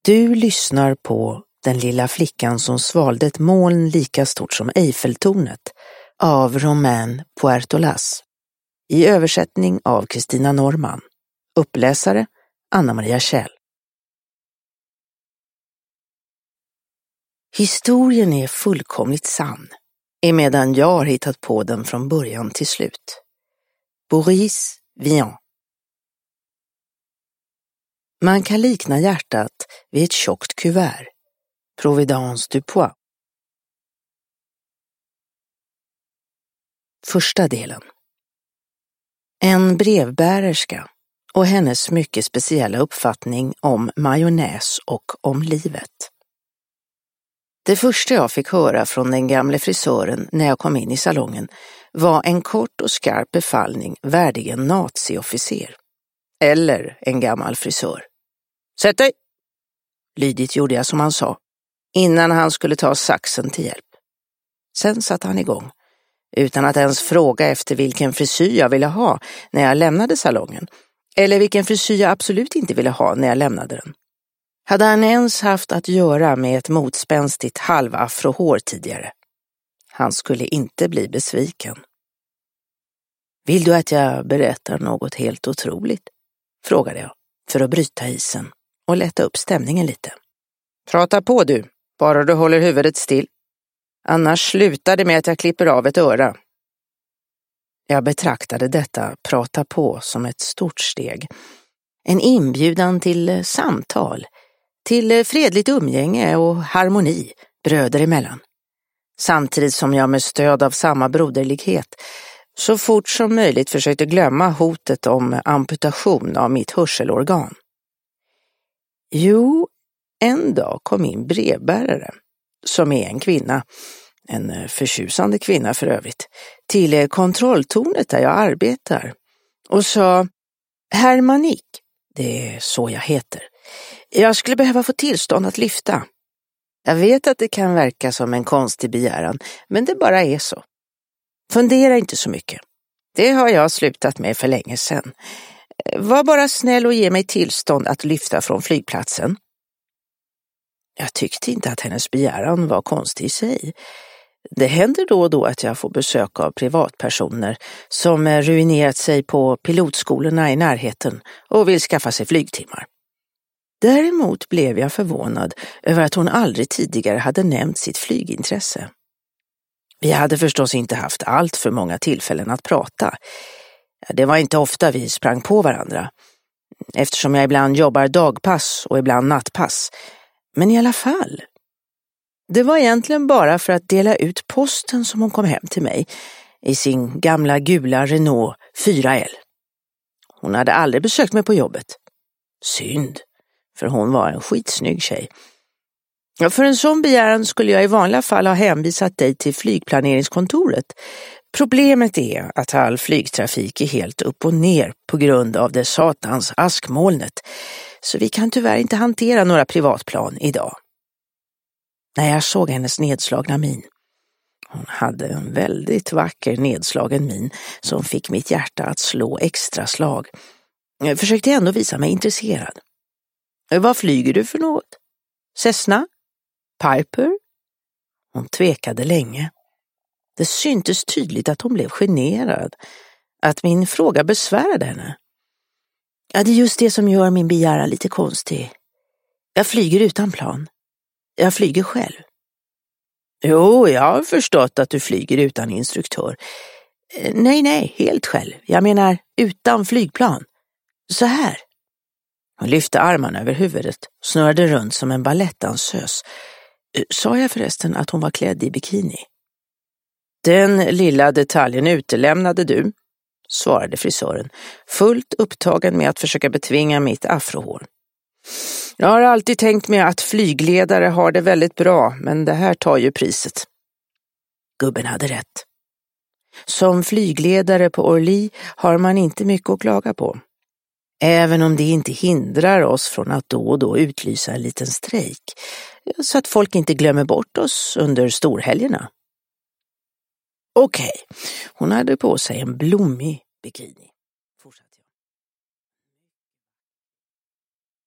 Du lyssnar på Den lilla flickan som svalde ett moln lika stort som Eiffeltornet av Romain Puertolas. I översättning av Kristina Norman. Uppläsare Anna-Maria Kjell. Historien är fullkomligt sann, emedan jag har hittat på den från början till slut. Boris Vian. Man kan likna hjärtat vid ett tjockt kuvert. Providence du Poix. Första delen. En brevbärerska och hennes mycket speciella uppfattning om majonnäs och om livet. Det första jag fick höra från den gamle frisören när jag kom in i salongen var en kort och skarp befallning värdig en naziofficer. Eller en gammal frisör. Sätt dig! Lydigt gjorde jag som han sa, innan han skulle ta saxen till hjälp. Sen satte han igång, utan att ens fråga efter vilken frisyr jag ville ha när jag lämnade salongen, eller vilken frisyr jag absolut inte ville ha när jag lämnade den. Hade han ens haft att göra med ett motspänstigt halvafrohår tidigare? Han skulle inte bli besviken. Vill du att jag berättar något helt otroligt? Frågade jag, för att bryta isen och lätta upp stämningen lite. Prata på du, bara du håller huvudet still. Annars slutar det med att jag klipper av ett öra. Jag betraktade detta prata på som ett stort steg. En inbjudan till samtal, till fredligt umgänge och harmoni bröder emellan. Samtidigt som jag med stöd av samma broderlighet så fort som möjligt försökte glömma hotet om amputation av mitt hörselorgan. Jo, en dag kom min brevbärare, som är en kvinna, en förtjusande kvinna för övrigt, till kontrolltornet där jag arbetar och sa: Herr Manik, det är så jag heter, jag skulle behöva få tillstånd att lyfta. Jag vet att det kan verka som en konstig begäran, men det bara är så. Fundera inte så mycket. Det har jag slutat med för länge sedan. Var bara snäll och ge mig tillstånd att lyfta från flygplatsen. Jag tyckte inte att hennes begäran var konstig i sig. Det händer då och då att jag får besök av privatpersoner som ruinerat sig på pilotskolorna i närheten och vill skaffa sig flygtimmar. Däremot blev jag förvånad över att hon aldrig tidigare hade nämnt sitt flygintresse. Vi hade förstås inte haft allt för många tillfällen att prata. Det var inte ofta vi sprang på varandra, eftersom jag ibland jobbar dagpass och ibland nattpass. Men i alla fall. Det var egentligen bara för att dela ut posten som hon kom hem till mig i sin gamla gula Renault 4L. Hon hade aldrig besökt mig på jobbet. Synd, för hon var en skitsnygg tjej. För en sån begäran skulle jag i vanliga fall ha hänvisat dig till flygplaneringskontoret. Problemet är att all flygtrafik är helt upp och ner på grund av det satans askmolnet, så vi kan tyvärr inte hantera några privatplan idag. När jag såg hennes nedslagna min. Hon hade en väldigt vacker nedslagen min som fick mitt hjärta att slå extra slag. Jag försökte ändå visa mig intresserad. Vad flyger du för något? Cessna? Piper? Hon tvekade länge. Det syntes tydligt att hon blev generad, att min fråga besvärade henne. Ja, det är just det som gör min begäran lite konstig. Jag flyger utan plan. Jag flyger själv. Jo, jag har förstått att du flyger utan instruktör. Nej, helt själv. Jag menar utan flygplan. Så här. Hon lyfte armarna över huvudet, snurrade runt som en balettdansös. Sa jag förresten att hon var klädd i bikini? Den lilla detaljen utelämnade du, svarade frisören, fullt upptagen med att försöka betvinga mitt afrohår. Jag har alltid tänkt mig att flygledare har det väldigt bra, men det här tar ju priset. Gubben hade rätt. Som flygledare på Orly har man inte mycket att klaga på. Även om det inte hindrar oss från att då och då utlysa en liten strejk, så att folk inte glömmer bort oss under storhelgerna. Okej, hon hade på sig en blommig bikini.